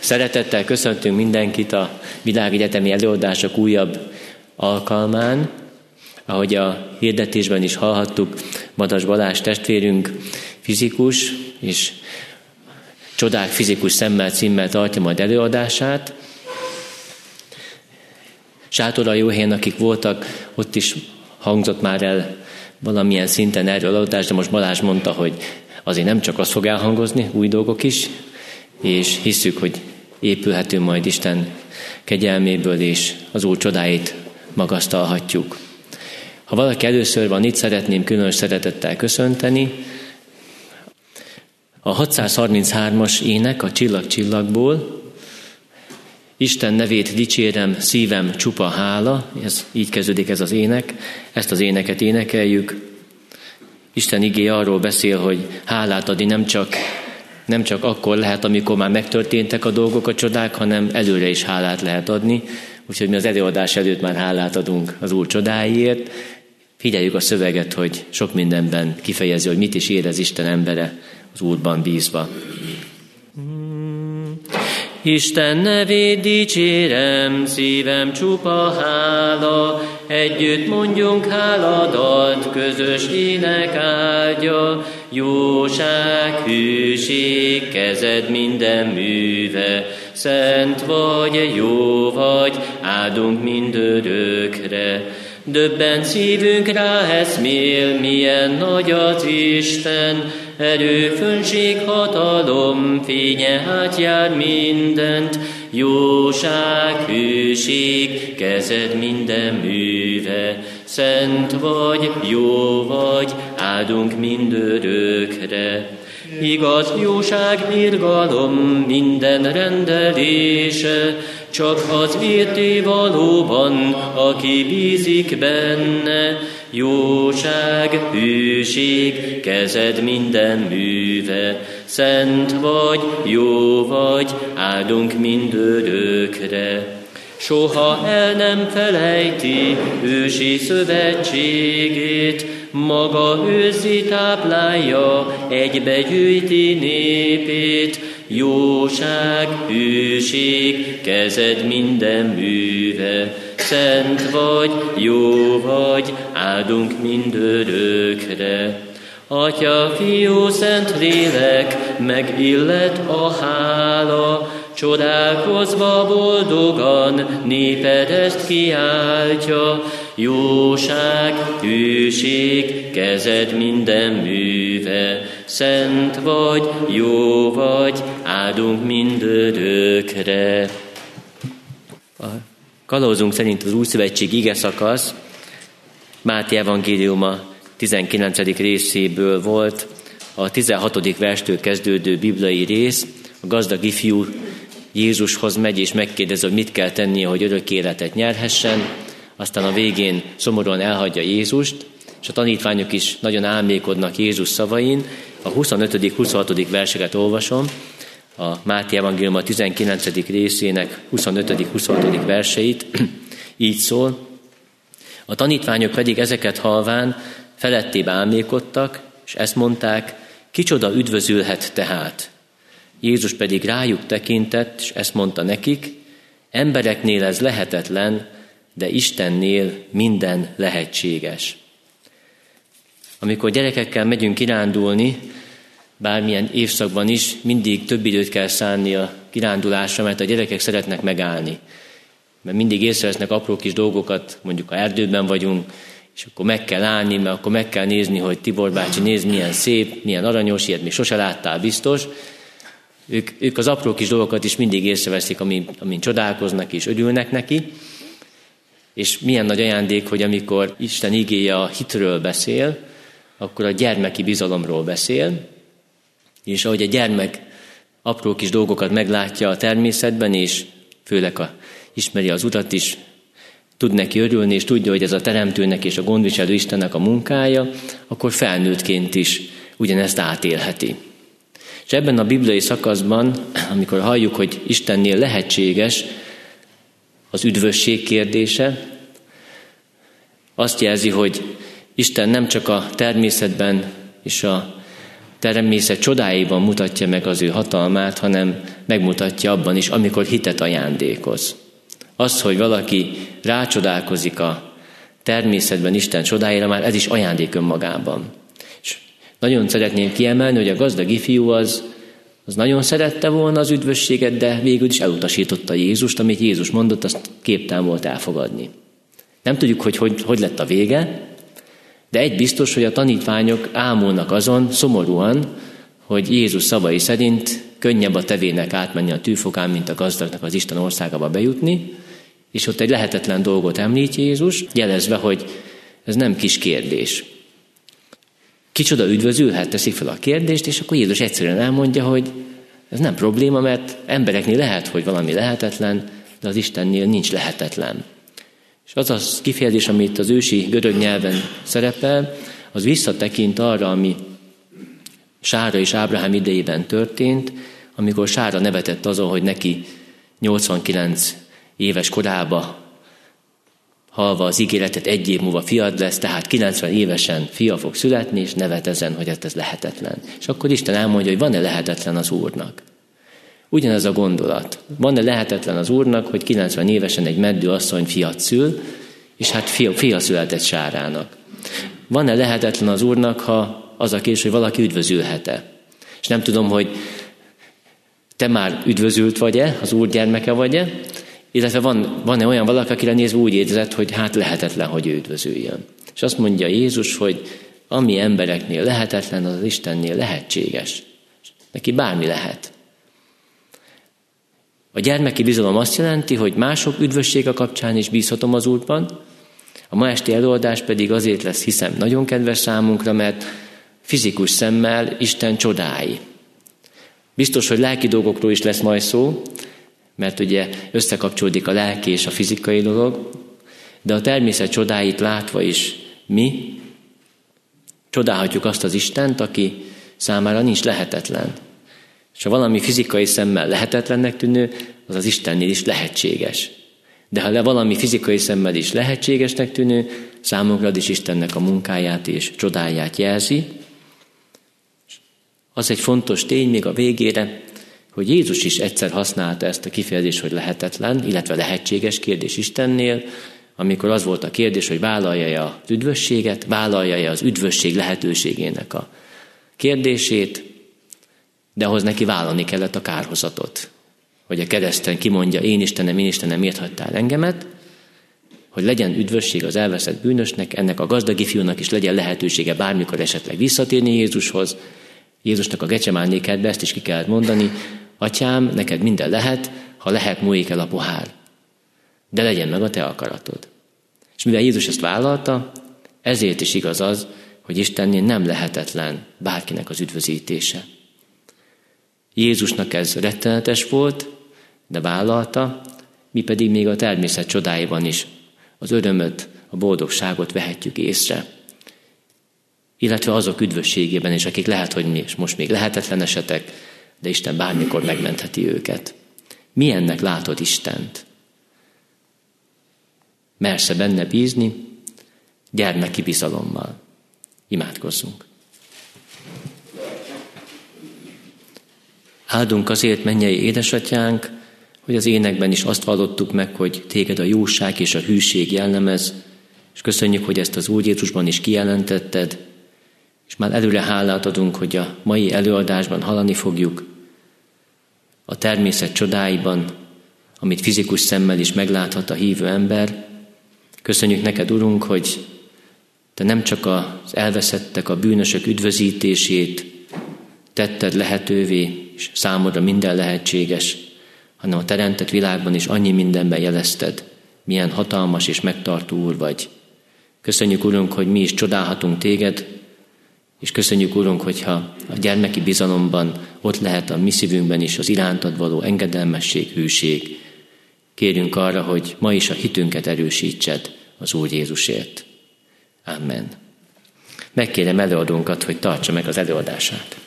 Szeretettel köszöntünk mindenkit a világegyetemi előadások újabb alkalmán. Ahogy a hirdetésben is hallhattuk, Madas Balázs testvérünk fizikus, és Csodák fizikus szemmel címmel tartja majd előadását. Sátorai Jóhelyen, akik voltak, ott is hangzott már el valamilyen szinten erről előadás, de most Balázs mondta, hogy azért nem csak az fog elhangozni, új dolgok is, és hisszük, hogy épülhetünk majd Isten kegyelméből, és az Úr csodáit magasztalhatjuk. Ha valaki először van itt, szeretném különös szeretettel köszönteni. A 633-as ének a Csillag csillagból, Isten nevét dicsérem, szívem csupa hála, így kezdődik ez az ének, ezt az éneket énekeljük. Isten igéje arról beszél, hogy hálát adni nem csak akkor lehet, amikor már megtörténtek a dolgok, a csodák, hanem előre is hálát lehet adni. Úgyhogy mi az előadás előtt már hálát adunk az Úr csodáiért. Figyeljük a szöveget, hogy sok mindenben kifejezi, hogy mit is érez Isten embere az Úrban bízva. Isten nevét dicsérem, szívem csupa hála, együtt mondjunk háladat, közös ének áldja, jóság, hűség, kezed minden műve, szent vagy, jó vagy, áldunk mindörökre. Döbbent szívünk rá eszmél, milyen nagy az Isten, erő, fönnség, hatalom, fénye átjár mindent, jóság, hűség, kezed minden műve, szent vagy, jó vagy, áldunk mindörökre. Igaz, jóság, irgalom, minden rendelése, csak az érté valóban, aki bízik benne, jóság, hűség, kezed minden műve, szent vagy, jó vagy, áldunk mindörökre. Soha el nem felejti ősi szövetségét, maga őrzi, táplálja, egybegyűjti népét, jóság, hűség, kezed minden műve, szent vagy, jó vagy, áldunk mindörökre. Atya, Fiú, Szent Lélek, megillet a hála, csodálkozva boldogan néped ezt kiáltja, jóság, hűség, kezed minden műve, szent vagy, jó vagy, áldunk mindörökre. A kalauzunk szerint az Új Szövetség ige szakasz Máté evangéliuma 19. részéből volt, a 16. verstől kezdődő bibliai rész. A gazdag ifjú Jézushoz megy és megkérdezi, hogy mit kell tennie, hogy örök életet nyerhessen. Aztán a végén szomorúan elhagyja Jézust, és a tanítványok is nagyon álmékodnak Jézus szavain. A 25.-26. verseket olvasom, a Máté evangéliuma 19. részének 25.-26. verseit. Így szól: a tanítványok pedig ezeket halván felettébb álmékodtak, és ezt mondták, kicsoda üdvözülhet tehát. Jézus pedig rájuk tekintett, és ezt mondta nekik, embereknél ez lehetetlen, de Istennél minden lehetséges. Amikor gyerekekkel megyünk kirándulni, bármilyen évszakban is, mindig több időt kell szánni a kirándulásra, mert a gyerekek szeretnek megállni. Mert mindig észrevesznek apró kis dolgokat, mondjuk ha erdőben vagyunk, és akkor meg kell állni, mert akkor meg kell nézni, hogy Tibor bácsi, nézd milyen szép, milyen aranyos, ilyet még sose láttál biztos. Ők az apró kis dolgokat is mindig észreveszik, amin csodálkoznak és örülnek neki. És milyen nagy ajándék, hogy amikor Isten igéje a hitről beszél, akkor a gyermeki bizalomról beszél, és ahogy a gyermek apró kis dolgokat meglátja a természetben, és főleg ismeri az Urat is, tud neki örülni, és tudja, hogy ez a Teremtőnek és a gondviselő Istennek a munkája, akkor felnőttként is ugyanezt átélheti. És ebben a bibliai szakaszban, amikor halljuk, hogy Istennél lehetséges az üdvösség kérdése, azt jelzi, hogy Isten nem csak a természetben és a természet csodáiban mutatja meg az ő hatalmát, hanem megmutatja abban is, amikor hitet ajándékoz. Az, hogy valaki rácsodálkozik a természetben Isten csodáira, már ez is ajándék önmagában. És nagyon szeretném kiemelni, hogy a gazdag ifjú az nagyon szerette volna az üdvösséget, de végül is elutasította Jézust, amit Jézus mondott, azt képtelen volt elfogadni. Nem tudjuk, hogy lett a vége, de egy biztos, hogy a tanítványok ámulnak azon szomorúan, hogy Jézus szavai szerint könnyebb a tevének átmenni a tűfokán, mint a gazdagnak az Isten országába bejutni, és ott egy lehetetlen dolgot említ Jézus, jelezve, hogy ez nem kis kérdés. Kicsoda üdvözülhet, teszik fel a kérdést, és akkor Jézus egyszerűen elmondja, hogy ez nem probléma, mert embereknél lehet, hogy valami lehetetlen, de az Istennél nincs lehetetlen. És az a kifejezés, amit az ősi görög nyelven szerepel, az visszatekint arra, ami Sára és Ábrahám idejében történt, amikor Sára nevetett azon, hogy neki 89 éves korába halva az ígéretet, 1 év múlva fiad lesz, tehát 90 évesen fia fog születni, és nevet ezen, hogy ez lehetetlen. És akkor Isten elmondja, hogy van-e lehetetlen az Úrnak. Ugyanez a gondolat. Van-e lehetetlen az Úrnak, hogy 90 évesen egy meddő asszony fiat szül, és hát fia született Sárának. Van-e lehetetlen az Úrnak, ha az a kérdés, hogy valaki üdvözülhet-e? És nem tudom, hogy te már üdvözült vagy-e, az Úr gyermeke vagy-e, illetve van-e olyan valaki, akire nézve úgy érzed, hogy hát lehetetlen, hogy ő üdvözüljön. És azt mondja Jézus, hogy ami embereknél lehetetlen, az Istennél lehetséges. Neki bármi lehet. A gyermeki bizalom azt jelenti, hogy mások üdvössége kapcsán is bízhatom az Úrban. A ma esti előadás pedig azért lesz, hiszem, nagyon kedves számunkra, mert fizikus szemmel Isten csodái. Biztos, hogy lelki dolgokról is lesz majd szó, mert ugye összekapcsolódik a lelki és a fizikai dolog, de a természet csodáit látva is mi csodálhatjuk azt az Istent, aki számára nincs lehetetlen. És ha valami fizikai szemmel lehetetlennek tűnő, az az Istennél is lehetséges. De ha valami fizikai szemmel is lehetségesnek tűnő, számunkra is Istennek a munkáját és csodáját jelzi. Az egy fontos tény még a végére, hogy Jézus is egyszer használta ezt a kifejezést, hogy lehetetlen, illetve lehetséges kérdés Istennél, amikor az volt a kérdés, hogy vállalja-e az üdvösséget, vállalja-e az üdvösség lehetőségének a kérdését, de ahhoz neki vállalni kellett a kárhozatot. Hogy a kereszten kimondja, én Istenem, miért hagytál engemet, hogy legyen üdvösség az elveszett bűnösnek, ennek a gazdag ifjúnak is legyen lehetősége bármikor esetleg visszatérni Jézushoz. Jézusnak a Gecsemáné kertbe ezt is ki kellett mondani, Atyám, neked minden lehet, ha lehet, múljék el a pohár. De legyen meg a te akaratod. És mivel Jézus ezt vállalta, ezért is igaz az, hogy Istennél nem lehetetlen bárkinek az üdvözítése. Jézusnak ez rettenetes volt, de vállalta, mi pedig még a természet csodáiban is az örömöt, a boldogságot vehetjük észre. Illetve azok üdvösségében is, akik lehet, hogy most még lehetetlen esetek, de Isten bármikor megmentheti őket. Milyennek látod Istent? Mersz-e benne bízni? Gyermeki bizalommal. Imádkozzunk. Áldunk azért, mennyei édesatyánk, hogy az énekben is azt hallottuk meg, hogy téged a jóság és a hűség jellemez, és köszönjük, hogy ezt az Úr Jézusban is kijelentetted, és már előre hálát adunk, hogy a mai előadásban hallani fogjuk a természet csodáiban, amit fizikus szemmel is megláthat a hívő ember. Köszönjük neked, Urunk, hogy te nem csak az elveszettek, a bűnösök üdvözítését tetted lehetővé, és számodra minden lehetséges, hanem a teremtett világban is annyi mindenben jelezted, milyen hatalmas és megtartó Úr vagy. Köszönjük, Urunk, hogy mi is csodálhatunk téged, és köszönjük, Urunk, hogyha a gyermeki bizalomban ott lehet a mi szívünkben is az irántad való engedelmesség, hűség. Kérjünk arra, hogy ma is a hitünket erősítsed az Úr Jézusért. Amen. Megkérem előadónkat, hogy tartsa meg az előadását.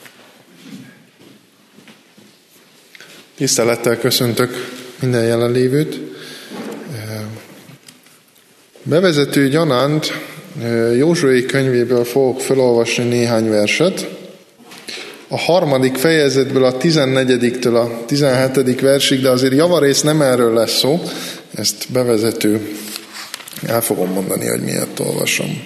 Tisztelettel köszöntök minden jelenlévőt. Bevezető gyanánt Józsué könyvéből fogok felolvasni néhány verset. a 3. fejezetből a 14-től a 17. versig, de azért javarész nem erről lesz szó, ezt bevezető, el fogom mondani, hogy miért olvasom.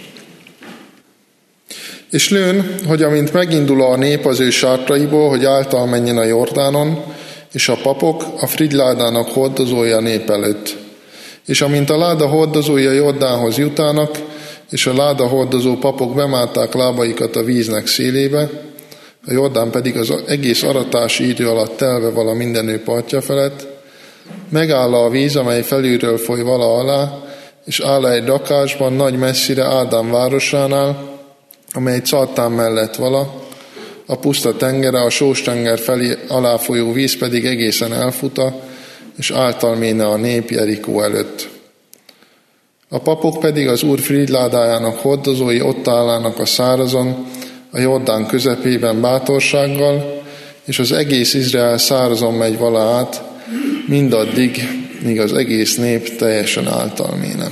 És lőn, hogy amint megindul a nép az ő sátraiból, hogy által menjen a Jordánon, és a papok a frigyládának hordozója nép előtt. És amint a láda hordozója Jordánhoz jutának, és a láda hordozó papok bemárták lábaikat a víznek szélébe, a Jordán pedig az egész aratási idő alatt telve vala mindenő partja felett, megáll a víz, amely felülről foly vala alá, és áll egy rakásban nagy messzire Ádám városánál, amely Czartán mellett vala, a puszta tengere, a sós tenger felé alá folyó víz pedig egészen elfuta, és általméne a nép Jerikó előtt. A papok pedig az Úr frigyládájának hordozói ott állának a szárazon, a Jordán közepében bátorsággal, és az egész Izrael szárazon megy vala át, mindaddig, míg az egész nép teljesen általméne.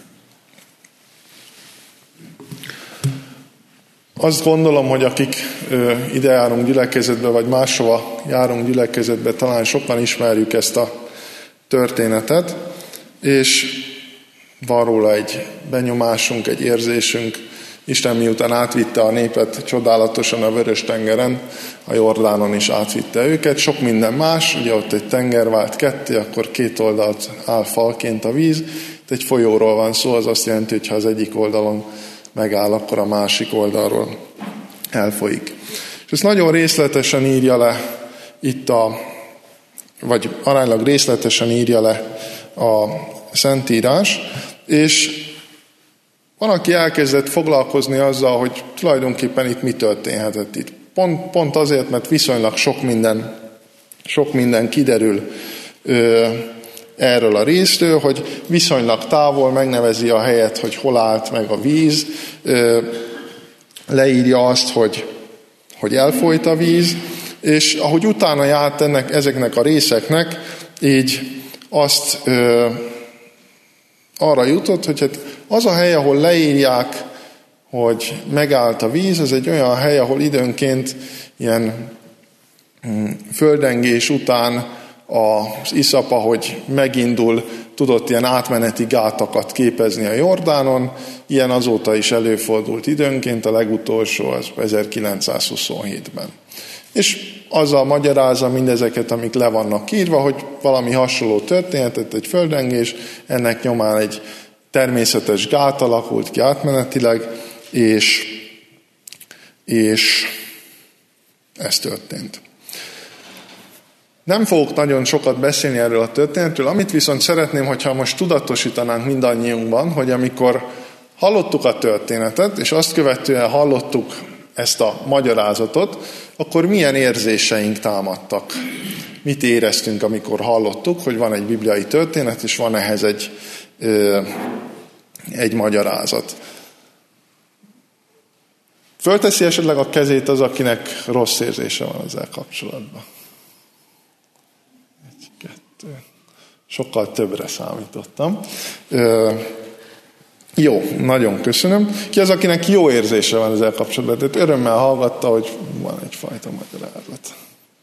Azt gondolom, hogy akik ide járunk gyülekezetbe, vagy máshova járunk gyülekezetbe, talán sokan ismerjük ezt a történetet, és van róla egy benyomásunk, egy érzésünk. Isten miután átvitte a népet csodálatosan a Vörös-tengeren, a Jordánon is átvitte őket. Sok minden más, ugye ott egy tenger vált ketté, akkor két oldalt áll falként a víz. Itt egy folyóról van szó, az azt jelenti, hogy ha az egyik oldalon megáll, akkor a másik oldalról elfolyik. És ezt nagyon részletesen írja le itt vagy aránylag részletesen írja le a Szentírás, és van, aki elkezdett foglalkozni azzal, hogy tulajdonképpen itt mi történhetett itt. Pont azért, mert viszonylag sok minden kiderül erről a részről, hogy viszonylag távol megnevezi a helyet, hogy hol állt meg a víz, leírja azt, hogy elfolyt a víz, és ahogy utána járt ezeknek a részeknek, így azt arra jutott, hogy hát az a hely, ahol leírják, hogy megállt a víz, ez egy olyan hely, ahol időnként ilyen földrengés után az iszapa, hogy megindul, tudott ilyen átmeneti gátakat képezni a Jordánon, ilyen azóta is előfordult időnként, a legutolsó az 1927-ben. És azzal magyarázza mindezeket, amik le vannak írva, hogy valami hasonló történetet, egy földrengés, ennek nyomán egy természetes gát alakult ki átmenetileg, és ez történt. Nem fogok nagyon sokat beszélni erről a történetről, amit viszont szeretném, hogyha most tudatosítanánk mindannyiunkban, hogy amikor hallottuk a történetet, és azt követően hallottuk ezt a magyarázatot, akkor milyen érzéseink támadtak. Mit éreztünk, amikor hallottuk, hogy van egy bibliai történet, és van ehhez egy magyarázat. Fölteszi esetleg a kezét az, akinek rossz érzése van ezzel kapcsolatban. 1, 2. Sokkal többre számítottam. Jó, nagyon köszönöm. Ki az, akinek jó érzése van ezzel kapcsolatban? Tehát örömmel hallgatta, hogy van egyfajta magyarázat.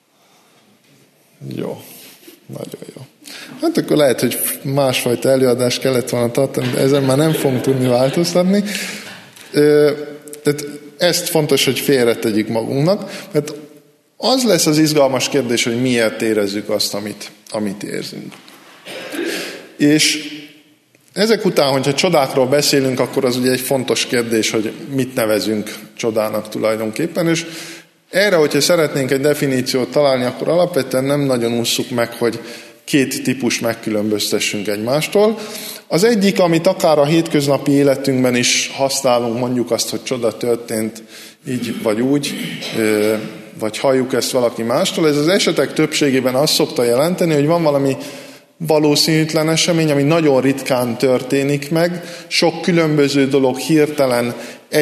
Jó, nagyon jó. Hát akkor lehet, hogy másfajta előadás kellett volna tartani, de ezen már nem fogunk tudni változtatni. Tehát ezt fontos, hogy félretegyük magunknak, mert az lesz az izgalmas kérdés, hogy miért érezzük azt, amit érzünk. És ezek után, hogyha csodákról beszélünk, akkor az ugye egy fontos kérdés, hogy mit nevezünk csodának tulajdonképpen, és erre, hogyha szeretnénk egy definíciót találni, akkor alapvetően nem nagyon ússzuk meg, hogy két típus megkülönböztessünk egymástól. Az egyik, amit akár a hétköznapi életünkben is használunk, mondjuk azt, hogy csoda történt így vagy úgy, vagy halljuk ezt valaki mástól, ez az esetek többségében azt szokta jelenteni, hogy van valami valószínűtlen esemény, ami nagyon ritkán történik meg, sok különböző dolog hirtelen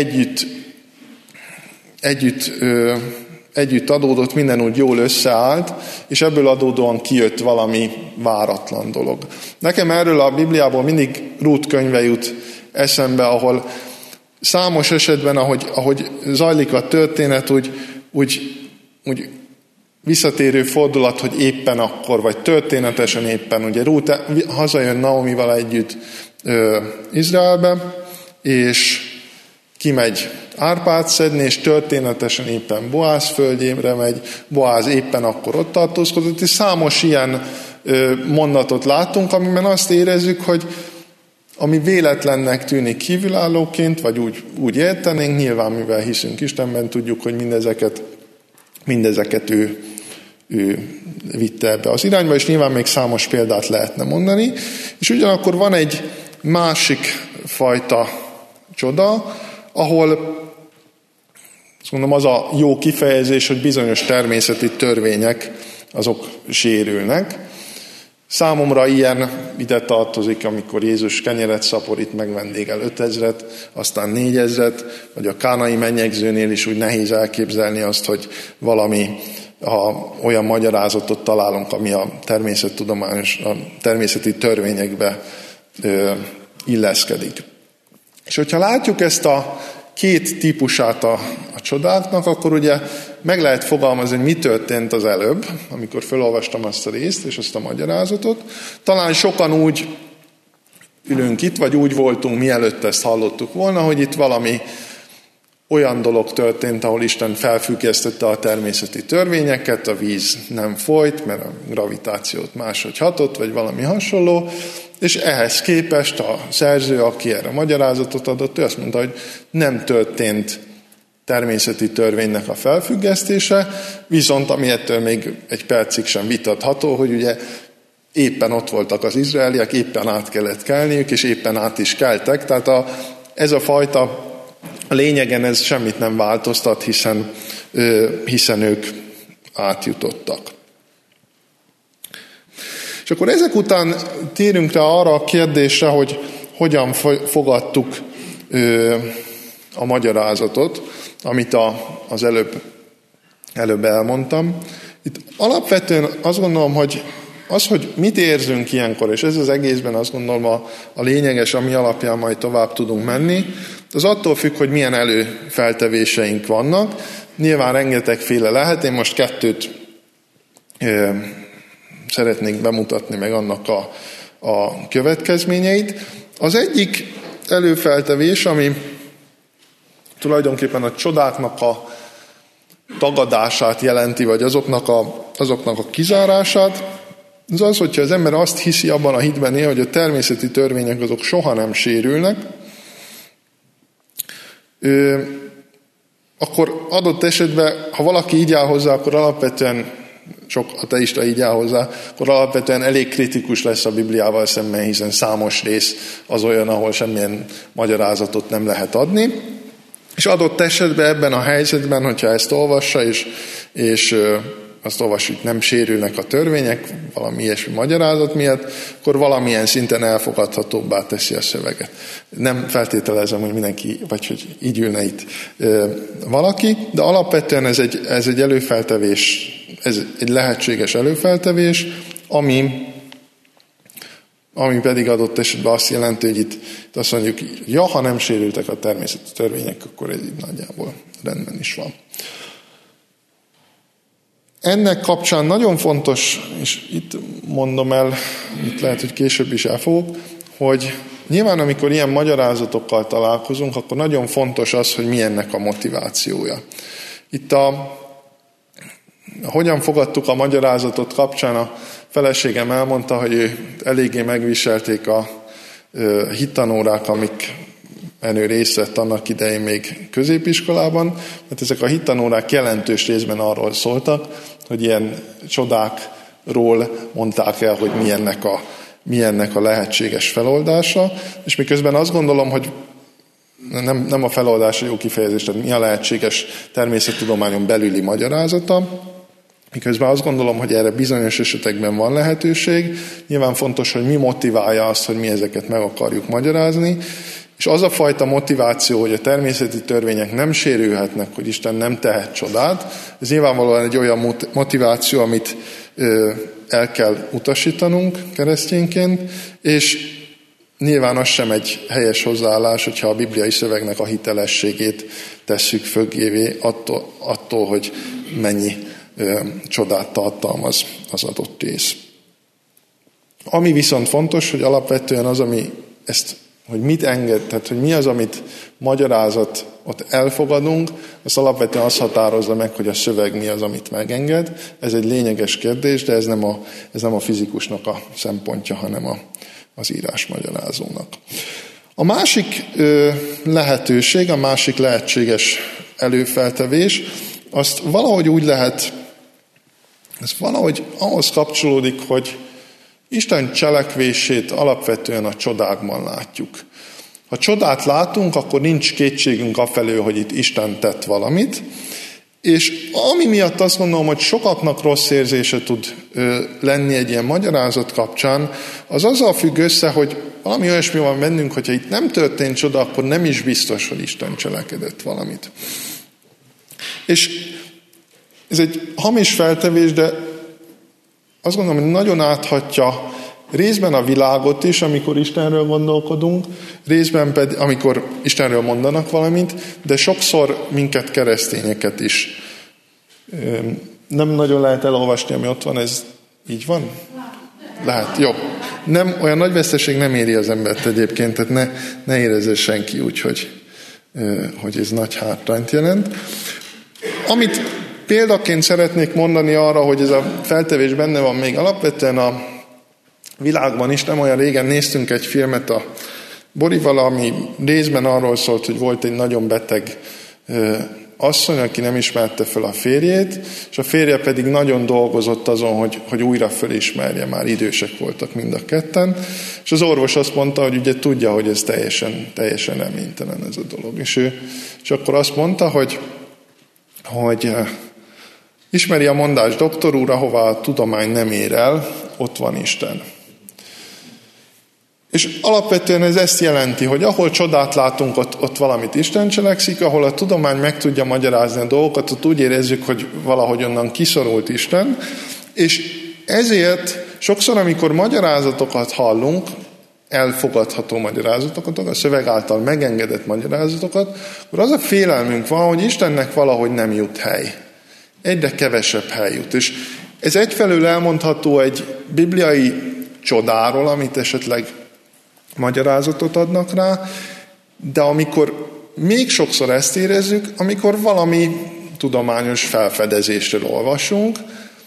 együtt adódott, minden úgy jól összeállt, és ebből adódóan kijött valami váratlan dolog. Nekem erről a Bibliából mindig Rút könyve jut eszembe, ahol számos esetben, ahogy zajlik a történet, úgy úgy visszatérő fordulat, hogy éppen akkor, vagy történetesen éppen, ugye Rút hazajön Naomival együtt Izraelbe, és kimegy árpát szedni, és történetesen éppen Boáz földjére megy, Boáz éppen akkor ott tartózkodott, és számos ilyen mondatot látunk, amiben azt érezzük, hogy ami véletlennek tűnik kívülállóként, vagy úgy értenénk, nyilván mivel hiszünk Istenben, tudjuk, hogy mindezeket ő vitte ebbe az irányba, és nyilván még számos példát lehetne mondani. És ugyanakkor van egy másik fajta csoda, ahol azt mondom, az a jó kifejezés, hogy bizonyos természeti törvények azok sérülnek. Számomra ilyen ide tartozik, amikor Jézus kenyeret szaporít, megvendégel 5000-et, aztán 4000-et, vagy a kánai mennyegzőnél is úgy nehéz elképzelni azt, hogy valami olyan magyarázatot találunk, ami a természeti törvényekbe illeszkedik. És hogyha látjuk ezt a két típusát a csodáknak, akkor ugye meg lehet fogalmazni, hogy mi történt az előbb, amikor felolvastam azt a részt és azt a magyarázatot. Talán sokan úgy ülünk itt, vagy úgy voltunk, mielőtt ezt hallottuk volna, hogy itt valami olyan dolog történt, ahol Isten felfüggesztette a természeti törvényeket, a víz nem folyt, mert a gravitációt máshogy hatott, vagy valami hasonló, és ehhez képest a szerző, aki erre magyarázatot adott, ő azt mondta, hogy nem történt természeti törvénynek a felfüggesztése, viszont ami ettől még egy percig sem vitatható, hogy ugye éppen ott voltak az izraeliek, éppen át kellett kelniük, és éppen át is keltek, tehát ez a fajta a lényegen ez semmit nem változtat, hiszen ők átjutottak. És akkor ezek után térünk rá arra a kérdésre, hogy hogyan fogadtuk a magyarázatot, amit az előbb elmondtam. Itt alapvetően azt gondolom, hogy hogy mit érzünk ilyenkor, és ez az egészben azt gondolom a lényeges, ami alapján majd tovább tudunk menni, az attól függ, hogy milyen előfeltevéseink vannak. Nyilván rengetegféle lehet, én most 2 szeretnék bemutatni meg annak a következményeit. Az egyik előfeltevés, ami tulajdonképpen a csodáknak a tagadását jelenti, vagy azoknak a kizárását, az az, hogyha az ember azt hiszi, abban a hitben él, hogy a természeti törvények azok soha nem sérülnek, akkor adott esetben, ha valaki így áll hozzá, akkor alapvetően, sok ateista így áll hozzá, akkor alapvetően elég kritikus lesz a Bibliával szemben, hiszen számos rész az olyan, ahol semmilyen magyarázatot nem lehet adni. És adott esetben ebben a helyzetben, hogyha ezt olvassa, és azt olvasjuk, hogy nem sérülnek a törvények, valami ilyesmi magyarázat miatt, akkor valamilyen szinten elfogadhatóbbá teszi a szöveget. Nem feltételezem, hogy mindenki, vagy hogy így ülne itt valaki, de alapvetően ez egy előfeltevés, ez egy lehetséges előfeltevés, ami pedig adott esetben azt jelenti, hogy itt azt mondjuk, ja, ha nem sérültek a természeti törvények, akkor ez így nagyjából rendben is van. Ennek kapcsán nagyon fontos, és itt mondom el, itt lehet, hogy később is elfogok, hogy nyilván amikor ilyen magyarázatokkal találkozunk, akkor nagyon fontos az, hogy mi ennek a motivációja. Itt hogyan fogadtuk a magyarázatot kapcsán, a feleségem elmondta, hogy ő eléggé megviselték a hittanórák, amik ő részt vett annak idején még középiskolában, mert ezek a hittanórák jelentős részben arról szóltak, hogy ilyen csodákról mondták el, hogy mi ennek a lehetséges feloldása, és miközben azt gondolom, hogy nem a feloldás a jó kifejezés, tehát mi a lehetséges természettudományon belüli magyarázata, miközben azt gondolom, hogy erre bizonyos esetekben van lehetőség. Nyilván fontos, hogy mi motiválja azt, hogy mi ezeket meg akarjuk magyarázni, és az a fajta motiváció, hogy a természeti törvények nem sérülhetnek, hogy Isten nem tehet csodát, ez nyilvánvalóan egy olyan motiváció, amit el kell utasítanunk keresztényként, és nyilván az sem egy helyes hozzáállás, hogyha a bibliai szövegnek a hitelességét tesszük föggévé attól, hogy mennyi csodát tartalmaz az adott rész. Ami viszont fontos, hogy alapvetően az, ami ezt, hogy mit enged, tehát hogy mi az, amit magyarázatot elfogadunk, az alapvetően azt határozza meg, hogy a szöveg mi az, amit megenged. Ez egy lényeges kérdés, de ez nem a fizikusnak a szempontja, hanem az írásmagyarázónak. A másik lehetőség, a másik lehetséges előfeltevés, azt valahogy úgy lehet, ez valahogy ahhoz kapcsolódik, hogy Isten cselekvését alapvetően a csodákban látjuk. Ha csodát látunk, akkor nincs kétségünk afelé, hogy itt Isten tett valamit, és ami miatt azt gondolom, hogy sokaknak rossz érzése tud lenni egy ilyen magyarázat kapcsán, az azzal függ össze, hogy valami olyasmi van bennünk, hogyha itt nem történt csoda, akkor nem is biztos, hogy Isten cselekedett valamit. És ez egy hamis feltevés, de azt gondolom, hogy nagyon áthatja részben a világot is, amikor Istenről gondolkodunk, részben pedig, amikor Istenről mondanak valamit, de sokszor minket, keresztényeket is. Nem nagyon lehet elolvasni, ami ott van, ez így van? Lehet, jó. Nem, olyan nagy veszteség nem éri az embert egyébként, tehát ne érezze senki úgy, hogy ez nagy hátrányt jelent. Amit példaként szeretnék mondani arra, hogy ez a feltevés benne van még alapvetően a világban is. Nem olyan régen néztünk egy filmet a Borival, ami részben arról szólt, hogy volt egy nagyon beteg asszony, aki nem ismerte fel a férjét, és a férje pedig nagyon dolgozott azon, hogy újra fölismerje, már idősek voltak mind a ketten, és az orvos azt mondta, hogy ugye tudja, hogy ez teljesen reménytelen ez a dolog. És akkor azt mondta, hogy ismeri a mondás, doktor úr, ahová a tudomány nem ér el, ott van Isten. És alapvetően ez ezt jelenti, hogy ahol csodát látunk, ott valamit Isten cselekszik, ahol a tudomány meg tudja magyarázni a dolgokat, ott úgy érezzük, hogy valahogy onnan kiszorult Isten, és ezért sokszor, amikor magyarázatokat hallunk, elfogadható magyarázatokat, a szöveg által megengedett magyarázatokat, akkor az a félelmünk van, hogy Istennek valahogy nem jut hely. Egyre kevesebb hely jut. És ez egyfelől elmondható egy bibliai csodáról, amit esetleg magyarázatot adnak rá, de amikor még sokszor ezt érezzük, amikor valami tudományos felfedezésről olvasunk,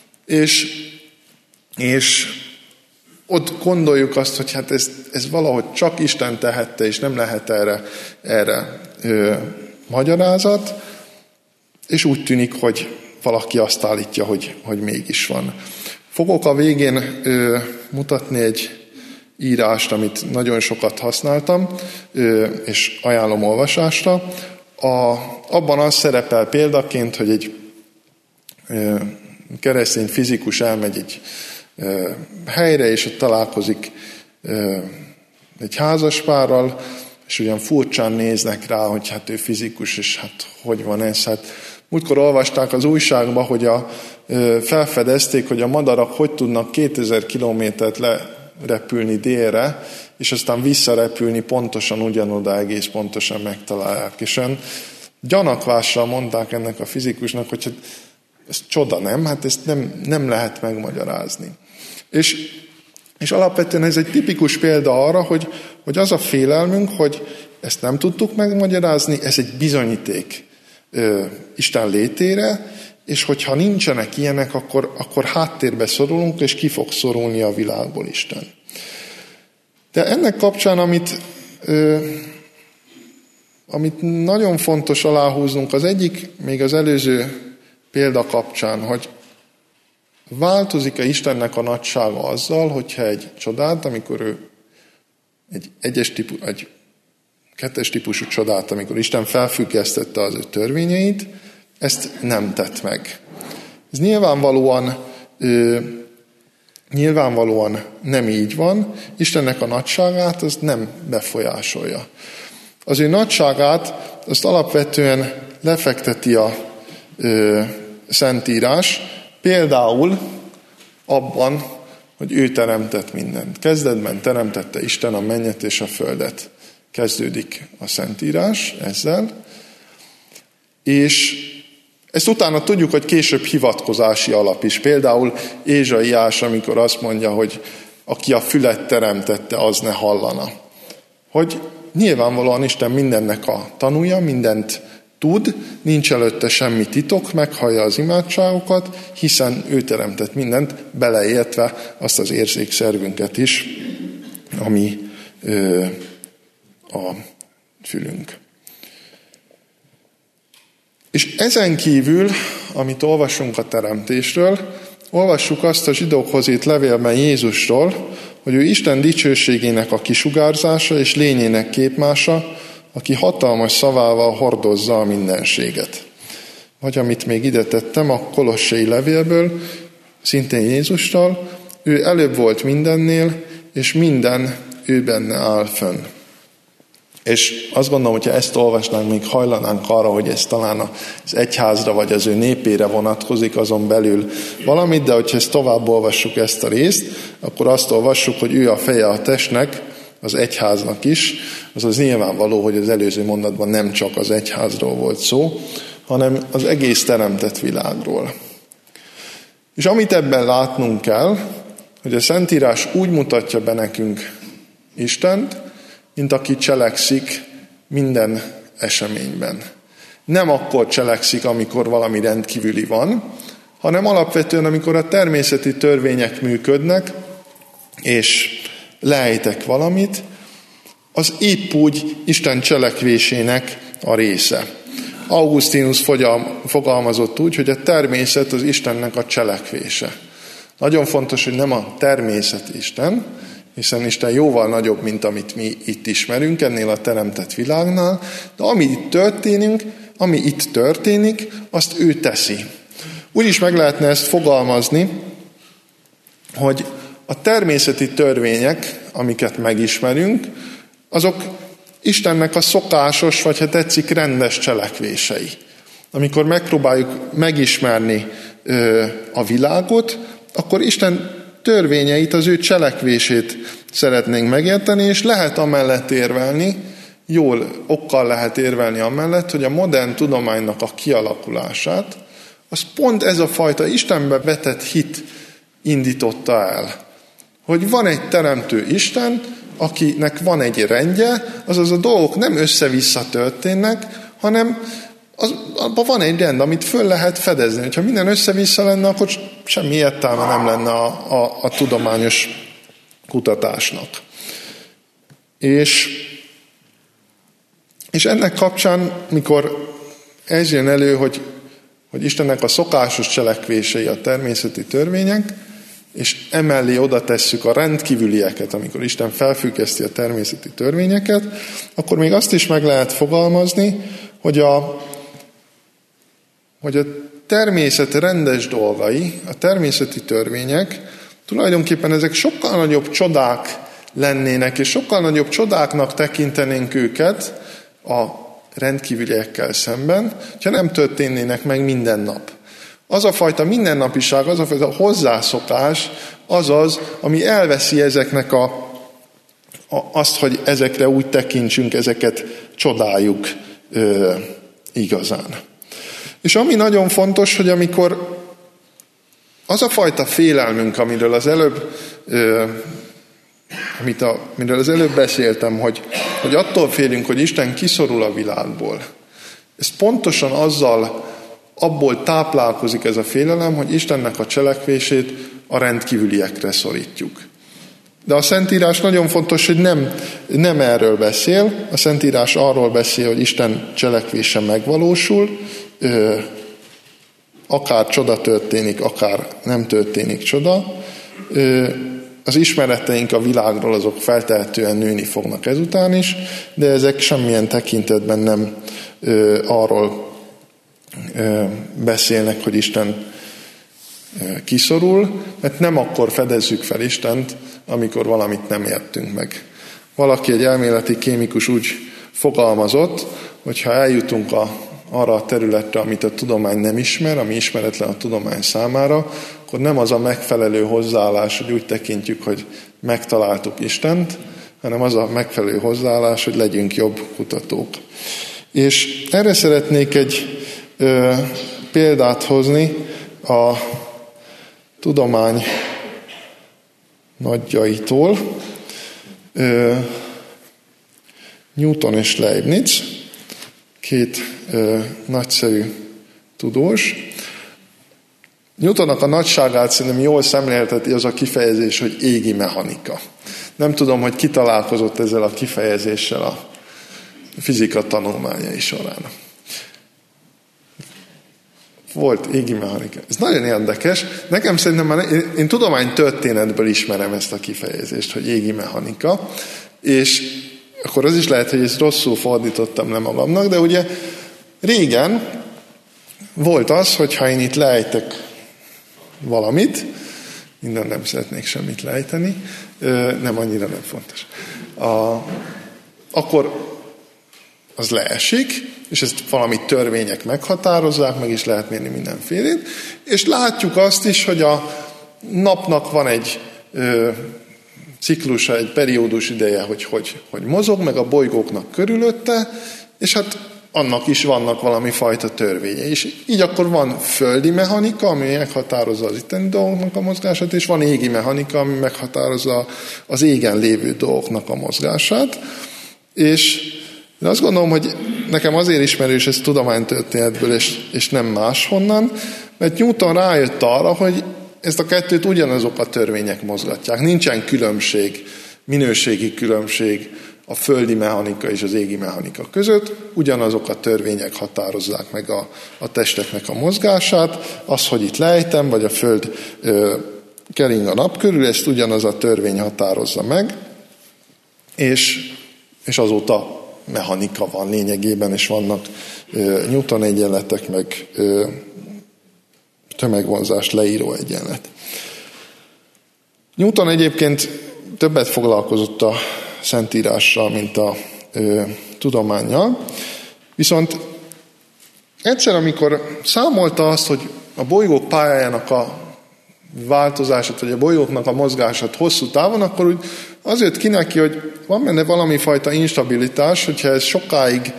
és ott gondoljuk azt, hogy hát ez valahogy csak Isten tehette, és nem lehet erre magyarázat, és úgy tűnik, hogy valaki azt állítja, hogy mégis van. Fogok a végén mutatni egy írást, amit nagyon sokat használtam, és ajánlom olvasásra. Abban az szerepel példaként, hogy egy keresztény fizikus elmegy egy helyre, és ott találkozik egy házaspárral, és ugyan furcsán néznek rá, hogy hát ő fizikus, és hát hogy van ez? Hát múltkor olvasták az újságba, hogy felfedezték, hogy a madarak hogy tudnak 2000 kilométert lerepülni délre, és aztán visszarepülni pontosan ugyanoda, egész pontosan megtalálják. És olyan gyanakvással mondták ennek a fizikusnak, hogy hát ez csoda, nem? Hát ezt nem lehet megmagyarázni. És alapvetően ez egy tipikus példa arra, hogy az a félelmünk, hogy ezt nem tudtuk megmagyarázni, ez egy bizonyíték Isten létére, és hogyha nincsenek ilyenek, akkor háttérbe szorulunk, és ki fog szorulni a világból Isten. De ennek kapcsán, amit nagyon fontos aláhúznunk, az egyik, még az előző példa kapcsán, hogy változik-e Istennek a nagysága azzal, hogyha egy csodát, amikor ő egy kettes típusú csodát, amikor Isten felfüggesztette az ő törvényeit, ezt nem tett meg. Ez nyilvánvalóan nem így van. Istennek a nagyságát az nem befolyásolja. Az ő nagyságát azt alapvetően lefekteti a Szentírás, például abban, hogy ő teremtett mindent. Kezdetben teremtette Isten a mennyet és a földet. Kezdődik a Szentírás ezzel, és Ezt utána tudjuk, hogy később hivatkozási alap is. Például Ézsaiás, amikor azt mondja, hogy aki a fület teremtette, az ne hallana. Hogy nyilvánvalóan Isten mindennek a tanúja, mindent tud, nincs előtte semmi titok, meghallja az imádságokat, hiszen ő teremtett mindent, beleértve azt az érzékszervünket is, ami a fülünk. És ezen kívül, amit olvasunk a teremtésről, olvassuk azt a zsidókhoz írt levélben Jézusról, hogy ő Isten dicsőségének a kisugárzása és lényének képmása, aki hatalmas szavával hordozza a mindenséget. Vagy amit még ide tettem, a kolossai levélből, szintén Jézusról, ő előbb volt mindennél, és minden ő benne áll fönn. És azt gondolom, hogyha ezt olvasnánk, még hajlanánk arra, hogy ez talán az egyházra vagy az ő népére vonatkozik azon belül valamit, de hogyha ezt tovább olvassuk ezt a részt, akkor azt olvassuk, hogy ő a feje a testnek, az egyháznak is, azaz nyilvánvaló, hogy az előző mondatban nem csak az egyházról volt szó, hanem az egész teremtett világról. És amit ebben látnunk kell, hogy a Szentírás úgy mutatja be nekünk Istent, mint aki cselekszik minden eseményben. Nem akkor cselekszik, amikor valami rendkívüli van, hanem alapvetően, amikor a természeti törvények működnek, és leejtek valamit, az épp úgy Isten cselekvésének a része. Augustinus fogalmazott úgy, hogy a természet az Istennek a cselekvése. Nagyon fontos, hogy nem a természet Isten, hiszen Isten jóval nagyobb, mint amit mi itt ismerünk ennél a teremtett világnál, de ami itt történik, azt ő teszi. Úgy is meg lehetne ezt fogalmazni, hogy a természeti törvények, amiket megismerünk, azok Istennek a szokásos, vagy ha tetszik, rendes cselekvései. Amikor megpróbáljuk megismerni a világot, akkor Isten törvényeit, az ő cselekvését szeretnénk megérteni, és lehet amellett érvelni, okkal lehet érvelni amellett, hogy a modern tudománynak a kialakulását, az pont ez a fajta Istenbe vetett hit indította el. Hogy van egy teremtő Isten, akinek van egy rendje, azaz a dolgok nem össze-vissza történnek, hanem abban van egy rend, amit föl lehet fedezni. Ha minden össze-vissza lenne, akkor semmi értelme nem lenne a tudományos kutatásnak. És ennek kapcsán, mikor ez jön elő, hogy Istennek a szokásos cselekvései a természeti törvények, és emellé oda tesszük a rendkívülieket, amikor Isten felfüggeszti a természeti törvényeket, akkor még azt is meg lehet fogalmazni, hogy a természet rendes dolgai, a természeti törvények, tulajdonképpen ezek sokkal nagyobb csodák lennének, és sokkal nagyobb csodáknak tekintenénk őket a rendkívüliekkel szemben, ha nem történnének meg minden nap. Az a fajta mindennapiság, az a fajta hozzászokás, az, ami elveszi ezeknek azt, hogy ezekre úgy tekintsünk, ezeket csodáljuk igazán. És ami nagyon fontos, hogy amikor az a fajta félelmünk, amiről az előbb beszéltem, hogy attól félünk, hogy Isten kiszorul a világból. Ez pontosan abból táplálkozik ez a félelem, hogy Istennek a cselekvését a rendkívüliekre szorítjuk. De a Szentírás nagyon fontos, hogy nem erről beszél. A Szentírás arról beszél, hogy Isten cselekvése megvalósul, akár csoda történik, akár nem történik csoda. Az ismereteink a világról azok feltehetően nőni fognak ezután is, de ezek semmilyen tekintetben nem arról beszélnek, hogy Isten kiszorul, mert nem akkor fedezzük fel Istent, amikor valamit nem értünk meg. Valaki, egy elméleti kémikus úgy fogalmazott, hogy ha eljutunk arra a területre, amit a tudomány nem ismer, ami ismeretlen a tudomány számára, akkor nem az a megfelelő hozzáállás, hogy úgy tekintjük, hogy megtaláltuk Istent, hanem az a megfelelő hozzáállás, hogy legyünk jobb kutatók. És erre szeretnék egy példát hozni a tudomány nagyjaitól. Newton és Leibniz, két nagyszerű tudós. Newtonnak a nagyságát szerintem jól szemlélteti az a kifejezés, hogy égi mechanika. Nem tudom, hogy ki találkozott ezzel a kifejezéssel a fizika tanulmányai során. Volt égi mechanika. Ez nagyon érdekes. Nekem szerintem én tudománytörténetből ismerem ezt a kifejezést, hogy égi mechanika, és akkor az is lehet, hogy ezt rosszul fordítottam le magamnak, de ugye régen volt az, hogyha én itt lejtek valamit, minden nem szeretnék semmit lejteni, nem annyira nem fontos, akkor az leesik, és ezt valami törvények meghatározzák, meg is lehet mérni mindenfélét, és látjuk azt is, hogy a napnak van egy ciklusa, egy periódus ideje, hogy mozog, meg a bolygóknak körülötte, és hát annak is vannak valami fajta törvénye. És így akkor van földi mechanika, ami meghatározza az itteni dolgoknak a mozgását, és van égi mechanika, ami meghatározza az égen lévő dolgoknak a mozgását. És én azt gondolom, hogy nekem azért ismerős ez tudománytörténetből, és nem máshonnan, mert Newton rájött arra, hogy ezt a kettőt ugyanazok a törvények mozgatják. Nincsen különbség, minőségi különbség a földi mechanika és az égi mechanika között. Ugyanazok a törvények határozzák meg a testeknek a mozgását. Az, hogy itt lejtem, vagy a föld kering a nap körül, ezt ugyanaz a törvény határozza meg, és azóta mechanika van lényegében, és vannak Newton egyenletek, meg tömegvonzást leíró egyenlet. Newton egyébként többet foglalkozott a Szentírással, mint a tudománnyal, viszont egyszer, amikor számolta azt, hogy a bolygók pályájának a változását, vagy a bolygóknak a mozgását hosszú távon, akkor úgy az jött ki neki, hogy van benne valami fajta instabilitás, hogyha ez sokáig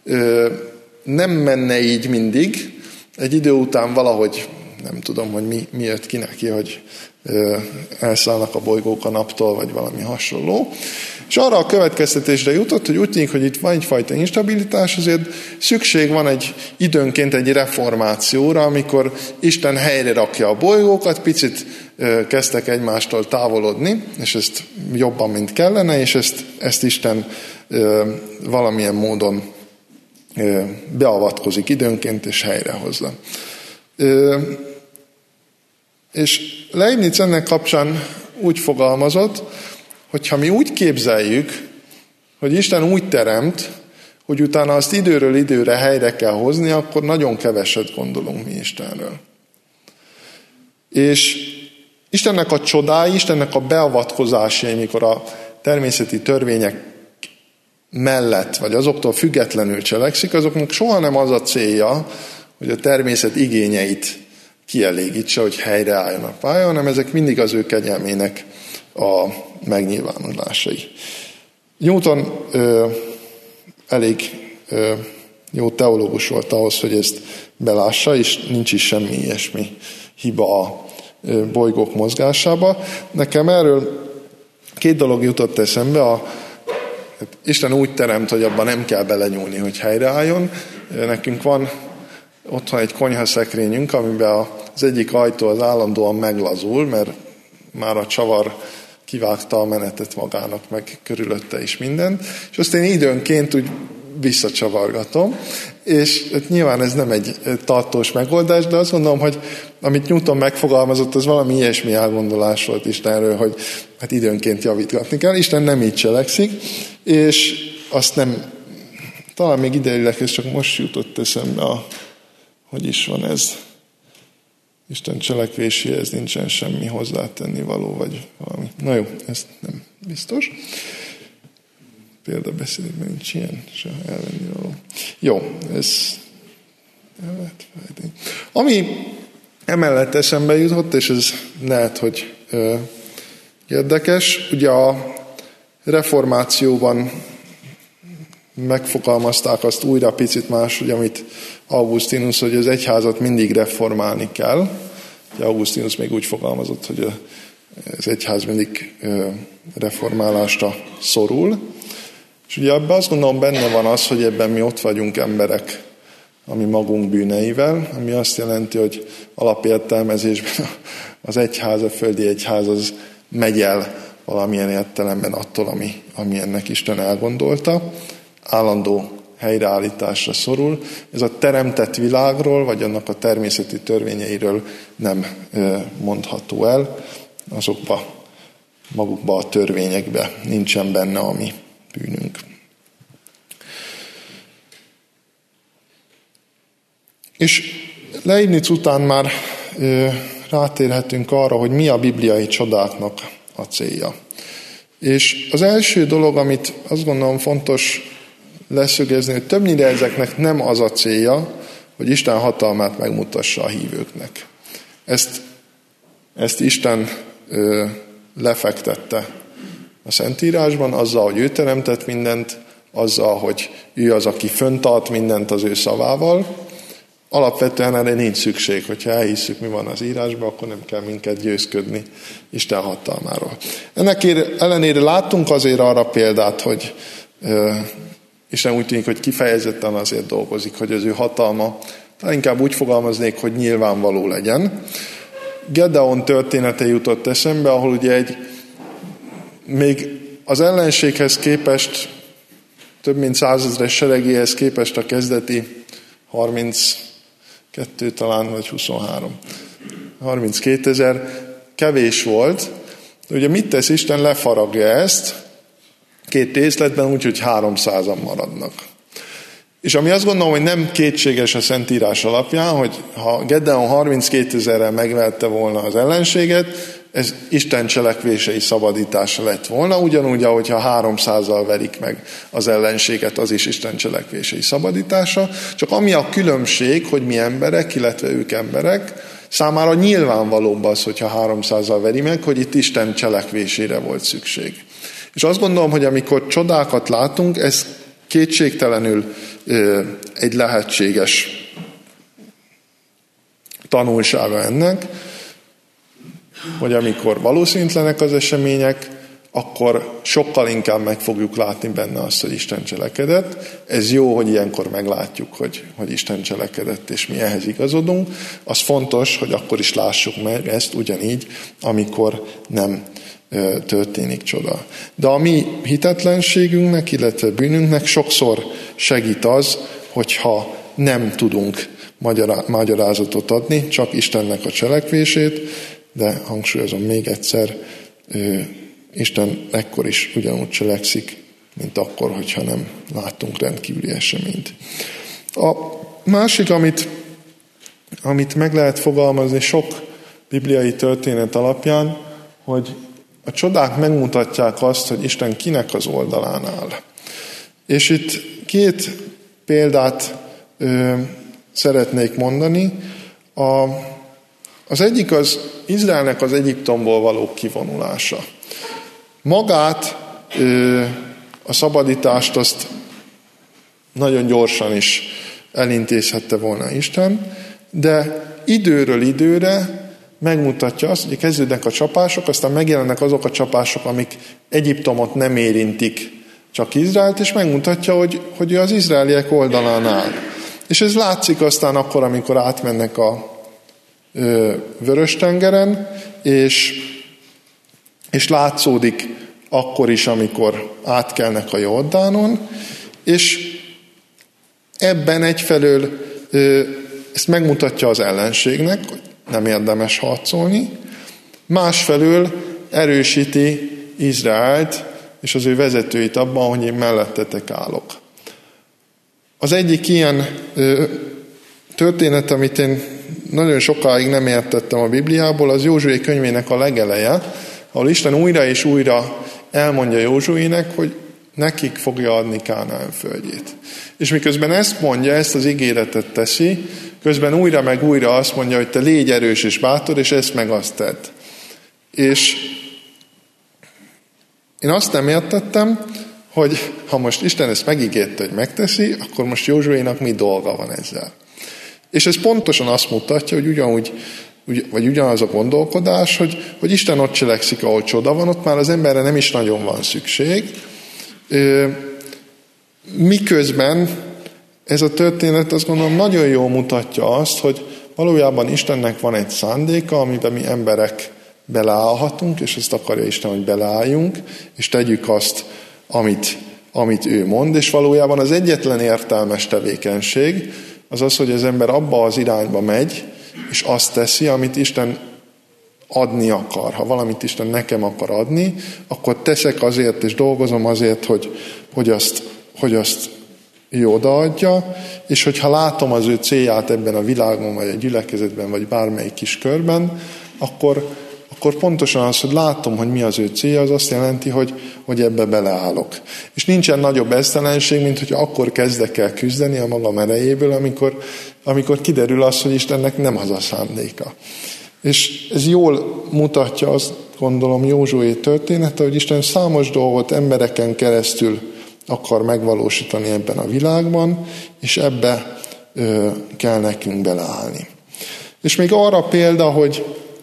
nem menne így mindig, egy idő után valahogy, nem tudom, hogy mi jött ki neki, hogy elszállnak a bolygók a naptól, vagy valami hasonló. És arra a következtetésre jutott, hogy úgy tűnik, hogy itt van egyfajta instabilitás, azért szükség van időnként egy reformációra, amikor Isten helyre rakja a bolygókat, picit kezdtek egymástól távolodni, és ezt jobban, mint kellene, és ezt Isten valamilyen módon beavatkozik időnként, és helyrehozza. És Leibniz ennek kapcsán úgy fogalmazott, hogyha mi úgy képzeljük, hogy Isten úgy teremt, hogy utána azt időről időre helyre kell hozni, akkor nagyon keveset gondolunk mi Istenről. És Istennek a csodái, Istennek a beavatkozásai, mikor a természeti törvények mellett, vagy azoktól függetlenül cselekszik, azoknak soha nem az a célja, hogy a természet igényeit kielégítse, hogy helyreálljon a pálya, hanem ezek mindig az ő kegyelmének a megnyilvánulásai. Newton elég jó teológus volt ahhoz, hogy ezt belássa, és nincs is semmi ilyesmi hiba a bolygók mozgásába. Nekem erről két dolog jutott eszembe. Isten úgy teremt, hogy abban nem kell belenyúlni, hogy helyreálljon. Nekünk van otthon egy konyhaszekrényünk, amiben az egyik ajtó az állandóan meglazul, mert már a csavar kivágta a menetet magának, meg körülötte is minden, és azt én időnként úgy visszacsavargatom, és nyilván ez nem egy tartós megoldás, de azt gondolom, hogy amit Newton megfogalmazott, az valami ilyesmi elgondolás volt Istenről, hogy hát időnként javítgatni kell. Isten nem így cselekszik, és azt nem, talán még idejűleg, ez csak most jutott eszembe, hogy is van ez. Isten cselekvéséhez nincsen semmi hozzátenni való, vagy valami. Na jó, ez nem biztos. Példabeszédben nincs ilyen, se elvenni való. Jó, ez el lehet fejteni. Ami emellett eszembe jutott, és ez lehet, hogy érdekes, ugye a reformációban megfogalmazták azt újra picit máshogy, amit Augustinus, hogy az egyházat mindig reformálni kell. Augustinus még úgy fogalmazott, hogy az egyház mindig reformálásra szorul. És ugye ebben azt gondolom benne van az, hogy ebben mi ott vagyunk emberek a mi magunk bűneivel, ami azt jelenti, hogy alapértelmezésben az egyház, a földi egyház az megy el valamilyen értelemben attól, ami ennek Isten elgondolta. Állandó helyreállításra szorul. Ez a teremtett világról, vagy annak a természeti törvényeiről nem mondható el. Magukba a törvényekbe nincsen benne a mi bűnünk. És Leibniz után már rátérhetünk arra, hogy mi a bibliai csodáknak a célja. És az első dolog, amit azt gondolom fontos leszögezni, hogy többnyire ezeknek nem az a célja, hogy Isten hatalmát megmutassa a hívőknek. Ezt Isten lefektette a Szentírásban, azzal, hogy ő teremtett mindent, azzal, hogy ő az, aki föntart mindent az ő szavával. Alapvetően erre nincs szükség, hogyha elhisszük, mi van az írásban, akkor nem kell minket győzködni Isten hatalmáról. Ennek ellenére láttunk azért arra példát, hogy Isten úgy tűnik, hogy kifejezetten azért dolgozik, hogy az ő hatalma, inkább úgy fogalmaznék, hogy nyilvánvaló legyen. Gedeon története jutott eszembe, ahol ugye még az ellenséghez képest, több mint 100 000 seregéhez képest a kezdeti 32 talán, vagy 23. 32 000 kevés volt. Ugye mit tesz Isten? Lefaragja ezt 2 részletben, úgyhogy 300-an maradnak. És ami azt gondolom, hogy nem kétséges a Szentírás alapján, hogy ha Gedeon 32 000-rel megverte volna az ellenséget, ez Isten cselekvései szabadítása lett volna, ugyanúgy, ahogyha 300-al verik meg az ellenséget, az is Isten cselekvései szabadítása. Csak ami a különbség, hogy mi emberek, illetve ők emberek, számára nyilvánvalóbb az, hogyha 300-al veri meg, hogy itt Isten cselekvésére volt szükség. És azt gondolom, hogy amikor csodákat látunk, ez kétségtelenül egy lehetséges tanulsága ennek, hogy amikor valószínűtlenek az események, akkor sokkal inkább meg fogjuk látni benne azt, hogy Isten cselekedett. Ez jó, hogy ilyenkor meglátjuk, hogy Isten cselekedett, és mi ehhez igazodunk. Az fontos, hogy akkor is lássuk meg ezt ugyanígy, amikor nem történik csoda. De a mi hitetlenségünknek, illetve bűnünknek sokszor segít az, hogyha nem tudunk magyarázatot adni, csak Istennek a cselekvését, de hangsúlyozom még egyszer, Isten ekkor is ugyanúgy cselekszik, mint akkor, hogyha nem láttunk rendkívüli eseményt. A másik, amit meg lehet fogalmazni sok bibliai történet alapján, hogy a csodák megmutatják azt, hogy Isten kinek az oldalán áll. És itt 2 példát szeretnék mondani. Az egyik az Izraelnek az Egyiptomból való kivonulása. Magát, a szabadítást azt nagyon gyorsan is elintézhette volna Isten, de időről időre megmutatja azt, hogy kezdődnek a csapások, aztán megjelennek azok a csapások, amik Egyiptomot nem érintik, csak Izraelt, és megmutatja, hogy az izraeliek oldalán áll. És ez látszik aztán akkor, amikor átmennek a Vörös-tengeren, és látszódik akkor is, amikor átkelnek a Jordánon, és ebben egyfelől ezt megmutatja az ellenségnek, hogy nem érdemes harcolni, másfelől erősíti Izraelt és az ő vezetőit abban, hogy én mellettetek állok. Az egyik ilyen történet, amit én nagyon sokáig nem értettem a Bibliából, az Józsué könyvének a legeleje, ahol Isten újra és újra elmondja Józsuének, hogy nekik fogja adni Kánaán földjét. És miközben ezt mondja, ezt az ígéretet teszi, közben újra meg újra azt mondja, hogy te légy erős és bátor, és ezt meg azt tedd. És én azt nem értettem, hogy ha most Isten ezt megígérte, hogy megteszi, akkor most Józsuénak mi dolga van ezzel. És ez pontosan azt mutatja, hogy ugyanaz a gondolkodás, hogy Isten ott cselekszik, ahol csoda van, ott már az emberre nem is nagyon van szükség. Miközben ez a történet azt gondolom nagyon jól mutatja azt, hogy valójában Istennek van egy szándéka, amiben mi emberek beleállhatunk, és ezt akarja Isten, hogy beleálljunk, és tegyük azt, amit ő mond, és valójában az egyetlen értelmes tevékenység az az, hogy az ember abba az irányba megy, és azt teszi, amit Isten adni akar. Ha valamit Isten nekem akar adni, akkor teszek azért, és dolgozom azért, hogy azt ő odaadja, és hogyha látom az ő célját ebben a világban, vagy a gyülekezetben, vagy bármelyik kis körben, akkor pontosan az, hogy látom, hogy mi az ő célja, az azt jelenti, hogy ebbe beleállok. És nincsen nagyobb esztelenség, mint hogy akkor kezdek el küzdeni a magam erejéből, amikor kiderül az, hogy Istennek nem az a szándéka. És ez jól mutatja, azt gondolom, Józsué története, hogy Isten számos dolgot embereken keresztül akar megvalósítani ebben a világban, és ebbe kell nekünk beleállni. És még arra példa, hogy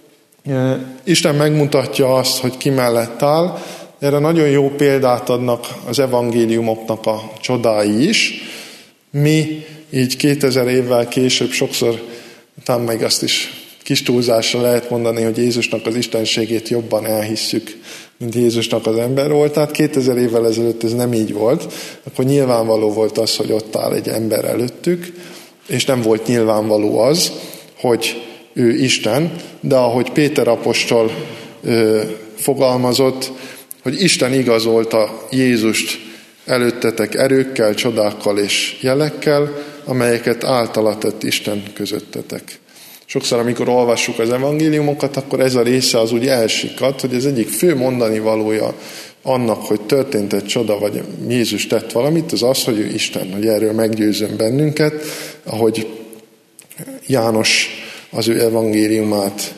Isten megmutatja azt, hogy ki mellett áll, erre nagyon jó példát adnak az evangéliumoknak a csodái is. Mi így 2000 évvel később sokszor, talán meg azt is kis túlzásra lehet mondani, hogy Jézusnak az istenségét jobban elhisszük, mint Jézusnak az ember volt. Tehát 2000 évvel ezelőtt ez nem így volt. Akkor nyilvánvaló volt az, hogy ott áll egy ember előttük, és nem volt nyilvánvaló az, hogy ő Isten, de ahogy Péter apostol fogalmazott, hogy Isten igazolta Jézust előttetek erőkkel, csodákkal és jelekkel, amelyeket általa tett Isten közöttetek. Sokszor, amikor olvassuk az evangéliumokat, akkor ez a része az úgy elsikad, hogy az egyik fő mondani valója annak, hogy történt egy csoda, vagy Jézus tett valamit, az az, hogy ő Isten, hogy erről meggyőzön bennünket, ahogy János az ő evangéliumát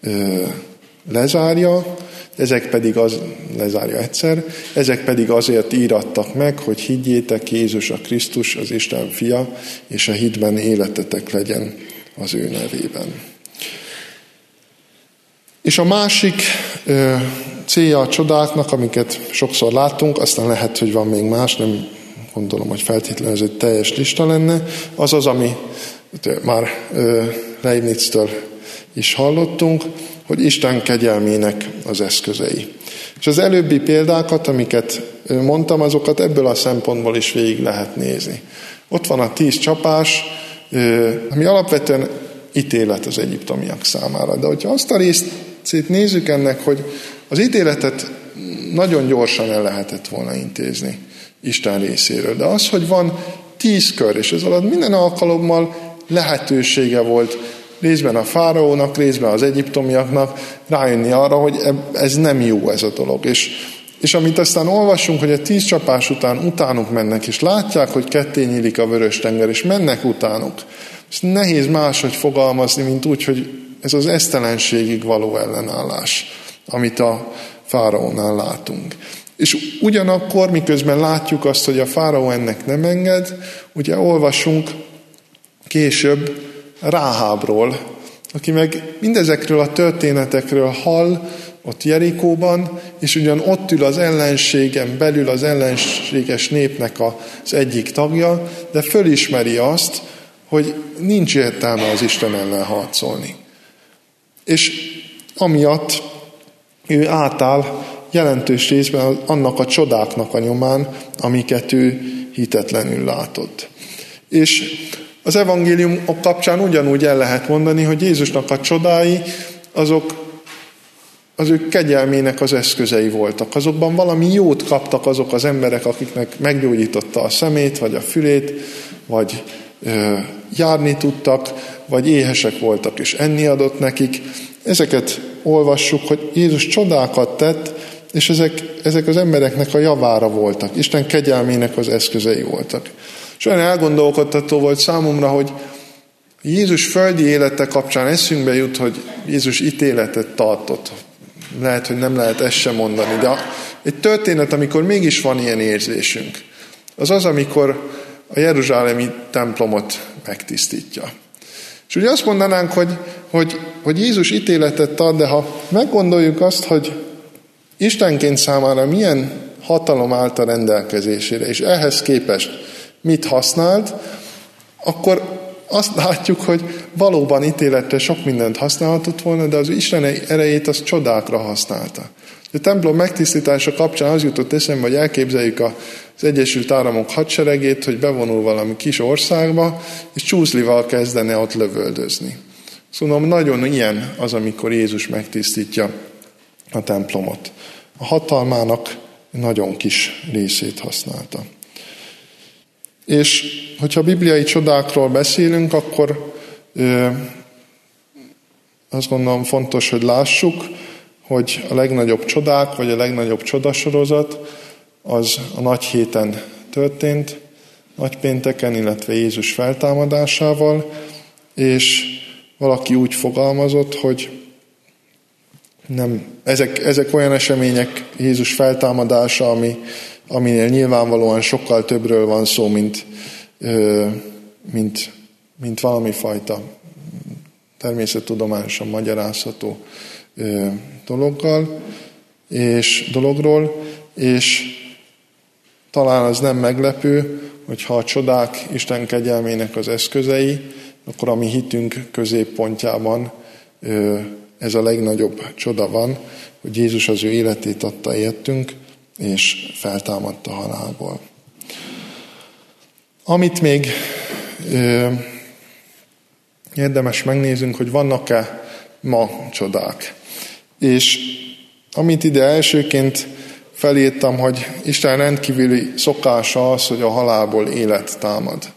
lezárja, ezek pedig azért írattak meg, hogy higgyétek, Jézus a Krisztus, az Isten fia, és a hitben életetek legyen az ő nevében. És a másik célja a csodáknak, amiket sokszor látunk, aztán lehet, hogy van még más, nem gondolom, hogy feltétlenül ez egy teljes lista lenne, az az, ami már Leibniztől is hallottunk, hogy Isten kegyelmének az eszközei. És az előbbi példákat, amiket mondtam, azokat ebből a szempontból is végig lehet nézni. Ott van a 10 csapás, ami alapvetően ítélet az egyiptomiak számára. De hogyha azt a részét nézzük ennek, hogy az ítéletet nagyon gyorsan el lehetett volna intézni Isten részéről. De az, hogy van 10 kör, és ez alatt minden alkalommal lehetősége volt részben a fáraónak, részben az egyiptomiaknak rájönni arra, hogy ez nem jó ez a dolog. És amit aztán olvassunk, hogy a 10 csapás utánuk mennek, és látják, hogy ketté nyílik a Vörös-tenger, és mennek utánuk. Ezt nehéz máshogy fogalmazni, mint úgy, hogy ez az esztelenségig való ellenállás, amit a fáraónál látunk. És ugyanakkor, miközben látjuk azt, hogy a fáraó ennek nem enged, ugye olvasunk később Ráhábról, aki meg mindezekről a történetekről hall ott Jerikóban, és ugyan ott ül az ellenségen belül az ellenséges népnek az egyik tagja, de fölismeri azt, hogy nincs értelme az Isten ellen harcolni. És amiatt ő átáll jelentős részben annak a csodáknak a nyomán, amiket ő hitetlenül látott. És az evangéliumok kapcsán ugyanúgy el lehet mondani, hogy Jézusnak a csodái, azok az ő kegyelmének az eszközei voltak. Azokban valami jót kaptak azok az emberek, akiknek meggyógyította a szemét, vagy a fülét, vagy járni tudtak, vagy éhesek voltak, és enni adott nekik. Ezeket olvassuk, hogy Jézus csodákat tett, és ezek az embereknek a javára voltak. Isten kegyelmének az eszközei voltak. És olyan elgondolkodtató volt számomra, hogy Jézus földi élete kapcsán eszünkbe jut, hogy Jézus ítéletet tartott. Lehet, hogy nem lehet ezt sem mondani, de egy történet, amikor mégis van ilyen érzésünk, az az, amikor a jeruzsálemi templomot megtisztítja. És ugye azt mondanánk, hogy Jézus ítéletet ad, de ha meggondoljuk azt, hogy Istenként számára milyen hatalom állt a rendelkezésére, és ehhez képest mit használt, akkor azt látjuk, hogy valóban ítéletre sok mindent használhatott volna, de az Isten erejét az csodákra használta. A templom megtisztítása kapcsán az jutott eszembe, hogy elképzeljük az Egyesült Államok hadseregét, hogy bevonul valami kis országba, és csúszlival kezdene ott lövöldözni. Szóval nagyon ilyen az, amikor Jézus megtisztítja a templomot. A hatalmának nagyon kis részét használta. És hogyha bibliai csodákról beszélünk, akkor azt gondolom fontos, hogy lássuk, hogy a legnagyobb csodák, vagy a legnagyobb csodasorozat az a nagy héten történt, nagypénteken, illetve Jézus feltámadásával, és valaki úgy fogalmazott, hogy nem, ezek olyan események, Jézus feltámadása, aminél nyilvánvalóan sokkal többről van szó, mint valami fajta természettudományosan magyarázható dologról, és talán az nem meglepő, hogyha a csodák Isten kegyelmének az eszközei, akkor a mi hitünk középpontjában ez a legnagyobb csoda van, hogy Jézus az ő életét adta értünk, és feltámadta halálból. Amit még érdemes megnéznünk, hogy vannak-e ma csodák. És amit ide elsőként felírtam, hogy Isten rendkívüli szokása az, hogy a halálból élet támad.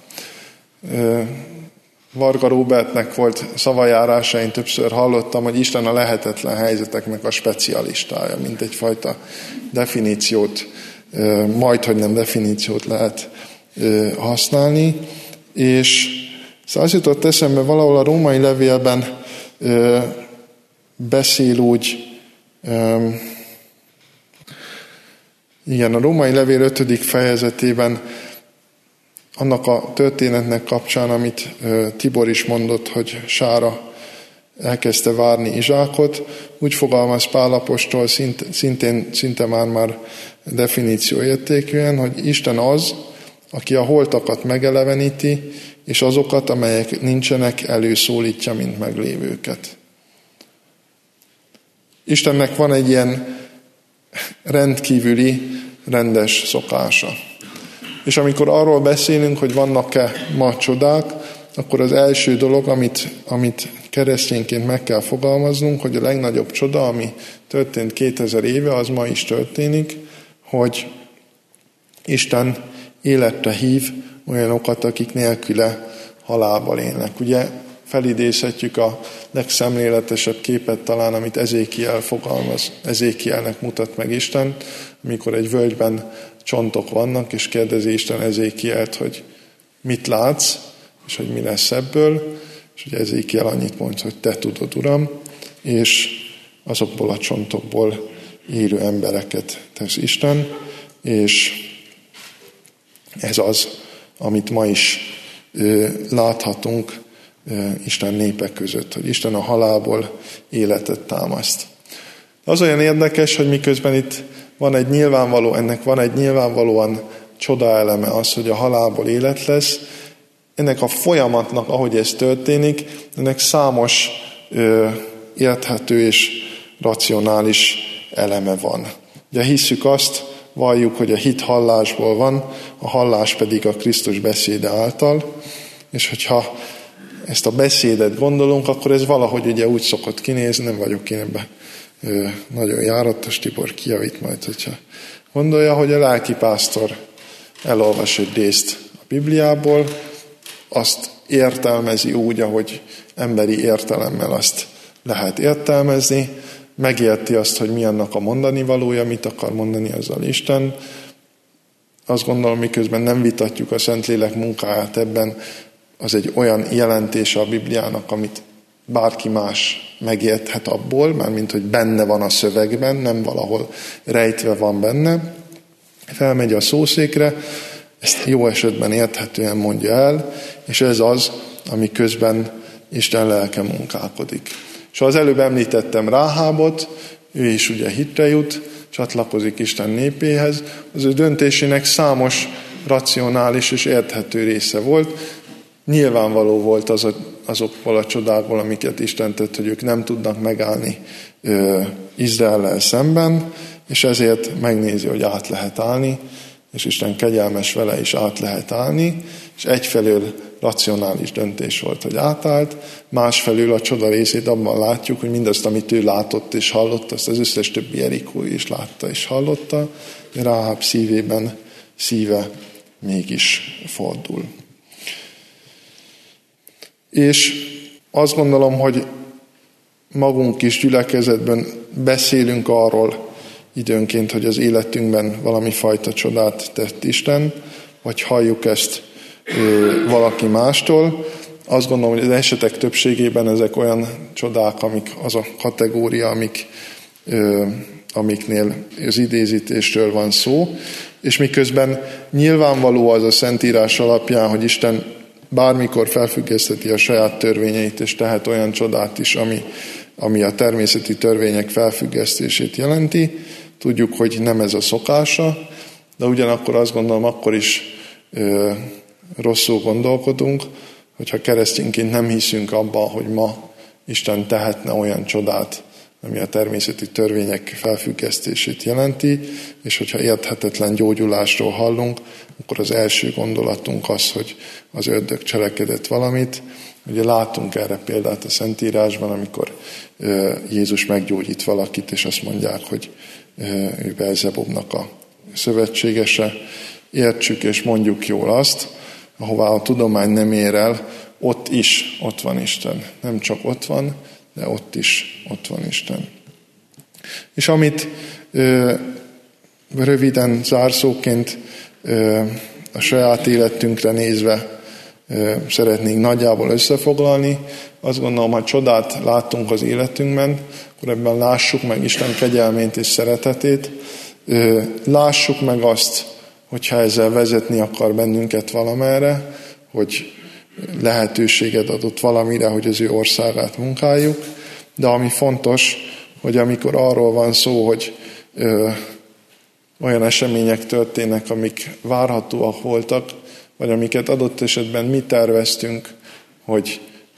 Varga Róbertnek volt szavajárása, én többször hallottam, hogy Isten a lehetetlen helyzeteknek a specialistája, mint egyfajta definíciót, majdhogy nem definíciót lehet használni. És szóval az jutott eszembe, valahol a római levélben beszél úgy, igen, a római levél 5. fejezetében annak a történetnek kapcsán, amit Tibor is mondott, hogy Sára elkezdte várni Izsákot, úgy fogalmaz Pál apostol szinte már definíció értékűen, hogy Isten az, aki a holtakat megeleveníti, és azokat, amelyek nincsenek, előszólítja, mint meglévőket. Istennek van egy ilyen rendkívüli, rendes szokása. És amikor arról beszélünk, hogy vannak-e ma csodák, akkor az első dolog, amit keresztényként meg kell fogalmaznunk, hogy a legnagyobb csoda, ami történt 2000 éve, az ma is történik, hogy Isten életre hív olyanokat, akik nélküle halálban élnek. Ugye felidézhetjük a legszemléletesebb képet talán, amit Ezékiel fogalmaz. Ezékielnek mutat meg Isten, amikor egy völgyben csontok vannak, és kérdezi Isten Ezékielt, hogy mit látsz, és hogy mi lesz ebből, és ugye Ezékiel annyit mond, hogy te tudod, Uram, és azokból a csontokból élő embereket tesz Isten, és ez az, amit ma is láthatunk Isten népek között, hogy Isten a halálból életet támaszt. Az olyan érdekes, hogy miközben itt ennek van egy nyilvánvalóan csodaeleme az, hogy a halálból élet lesz, ennek a folyamatnak, ahogy ez történik, ennek számos érthető és racionális eleme van. Ugye hisszük azt, valljuk, hogy a hit hallásból van, a hallás pedig a Krisztus beszéde által, és hogyha ezt a beszédet gondolunk, akkor ez valahogy ugye úgy szokott kinézni, nem vagyok én ebben nagyon járatos, Tibor kijavít majd, hogyha gondolja, hogy a lelkipásztor elolvas egy részt a Bibliából, azt értelmezi úgy, ahogy emberi értelemmel azt lehet értelmezni, megérti azt, hogy mi annak a mondani valója, mit akar mondani azzal Isten. Azt gondolom, miközben nem vitatjuk a Szentlélek munkáját ebben, az egy olyan jelentése a Bibliának, amit bárki más megérthet abból, mármint hogy benne van a szövegben, nem valahol rejtve van benne, felmegy a szószékre, ezt jó esetben érthetően mondja el, és ez az, ami közben Isten lelke munkálkodik. És az előbb említettem Ráhábot, ő is ugye hitre jut, csatlakozik Isten népéhez, az ő döntésének számos racionális és érthető része volt. Nyilvánvaló volt azokból a csodákból, amiket Isten tett, hogy ők nem tudnak megállni Izraellel szemben, és ezért megnézi, hogy át lehet állni, és Isten kegyelmes vele is át lehet állni, és egyfelől racionális döntés volt, hogy átállt, másfelől a csoda részét abban látjuk, hogy mindazt, amit ő látott és hallott, azt az összes többi Jerikó is látta és hallotta, de Ráháb szíve mégis fordul. És azt gondolom, hogy magunk is gyülekezetben beszélünk arról időnként, hogy az életünkben valami fajta csodát tett Isten, vagy halljuk ezt valaki mástól. Azt gondolom, hogy az esetek többségében ezek olyan csodák, amik az a kategória, amiknél az idézítésről van szó, és miközben nyilvánvaló az a Szentírás alapján, hogy Isten bármikor felfüggesztheti a saját törvényeit, és tehet olyan csodát is, ami a természeti törvények felfüggesztését jelenti. Tudjuk, hogy nem ez a szokása, de ugyanakkor azt gondolom, akkor is rosszul gondolkodunk, hogyha keresztényként nem hiszünk abban, hogy ma Isten tehetne olyan csodát, ami a természeti törvények felfüggesztését jelenti, és hogyha érthetetlen gyógyulásról hallunk, akkor az első gondolatunk az, hogy az ördög cselekedett valamit. Ugye látunk erre példát a Szentírásban, amikor Jézus meggyógyít valakit, és azt mondják, hogy ő Beelzebubnak a szövetségese. Értsük és mondjuk jól azt, ahová a tudomány nem ér el, ott van Isten. Nem csak ott van, de ott van Isten. És amit röviden zárszóként a saját életünkre nézve szeretnénk nagyjából összefoglalni, azt gondolom, ha csodát láttunk az életünkben, akkor ebben lássuk meg Isten kegyelmét és szeretetét, lássuk meg azt, hogyha ezzel vezetni akar bennünket valamerre, hogy lehetőséget adott valamire, hogy az ő országát munkáljuk, de ami fontos, hogy amikor arról van szó, hogy olyan események történnek, amik várhatóak voltak, vagy amiket adott esetben mi terveztünk, hogy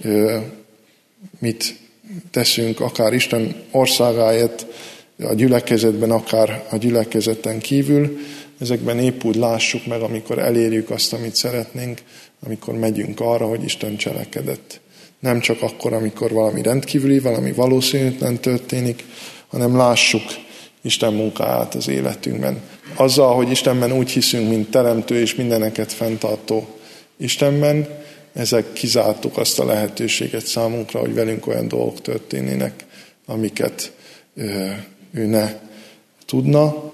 mit teszünk, akár Isten országáért, a gyülekezetben, akár a gyülekezeten kívül, ezekben épp úgy lássuk meg, amikor elérjük azt, amit szeretnénk, amikor megyünk arra, hogy Isten cselekedett. Nem csak akkor, amikor valami rendkívüli, valami valószínűtlen történik, hanem lássuk Isten munkáját az életünkben. Azzal, hogy Istenben úgy hiszünk, mint teremtő és mindeneket fenntartó Istenben, ezek kizártuk azt a lehetőséget számunkra, hogy velünk olyan dolgok történnének, amiket ő ne tudna.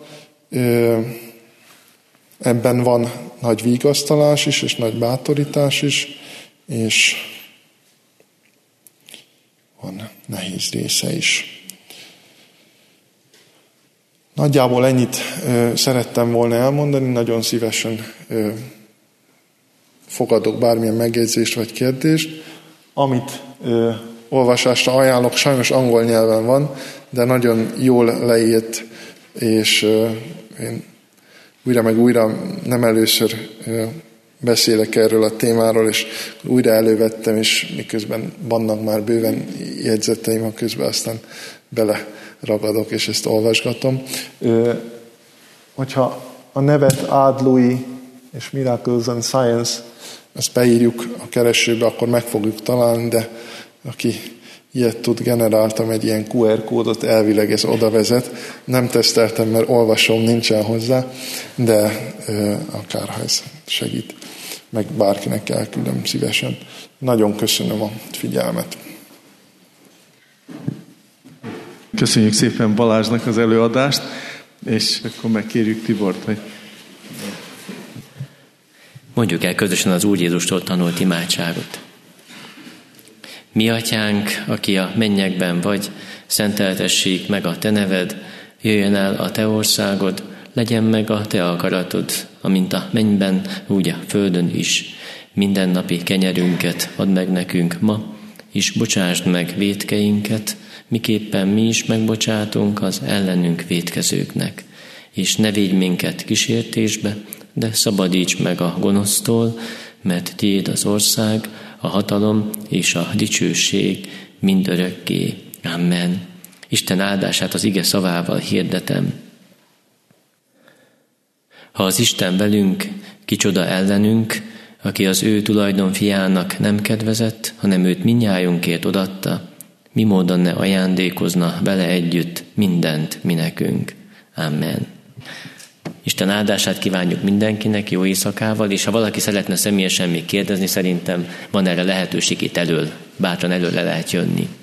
Ebben van nagy vigasztalás is, és nagy bátorítás is, és van nehéz része is. Nagyjából ennyit szerettem volna elmondani, nagyon szívesen fogadok bármilyen megjegyzést vagy kérdést. Amit olvasásra ajánlok, sajnos angol nyelven van, de nagyon jól leírt, és én újra meg újra nem először beszélek erről a témáról, és újra elővettem, és miközben vannak már bőven jegyzeteim, a közben aztán beleragadok, és ezt olvasgatom. Hogyha a nevet Ad Louis és Miracles and Science, ezt beírjuk a keresőbe, akkor meg fogjuk találni, de aki ilyet tud, generáltam egy ilyen QR kódot, elvileg ez oda vezet. Nem teszteltem, mert olvasom, nincsen hozzá, de akárha ez segít, meg bárkinek elküldöm szívesen. Nagyon köszönöm a figyelmet. Köszönjük szépen Balázsnak az előadást, és akkor megkérjük Tibort, hogy... Mondjuk el közösen az Úr Jézustól tanult imádságot. Mi atyánk, aki a mennyekben vagy, szenteltessék meg a te neved, jöjjön el a te országod, legyen meg a te akaratod, amint a mennyben, úgy a földön is. Mindennapi kenyerünket add meg nekünk ma, és bocsásd meg vétkeinket, miképpen mi is megbocsátunk az ellenünk vétkezőknek. És ne védj minket kísértésbe, de szabadíts meg a gonosztól, mert tiéd az ország, a hatalom és a dicsőség mindörökké. Amen. Isten áldását az ige szavával hirdetem. Ha az Isten velünk, kicsoda ellenünk, aki az ő tulajdon fiának nem kedvezett, hanem őt mindnyájunkért odatta, mi módon ne ajándékozna vele együtt mindent mi nekünk. Amen. Isten áldását kívánjuk mindenkinek jó éjszakával, és ha valaki szeretne személyesen még kérdezni, szerintem van erre lehetőség itt elől, bátran elől le lehet jönni.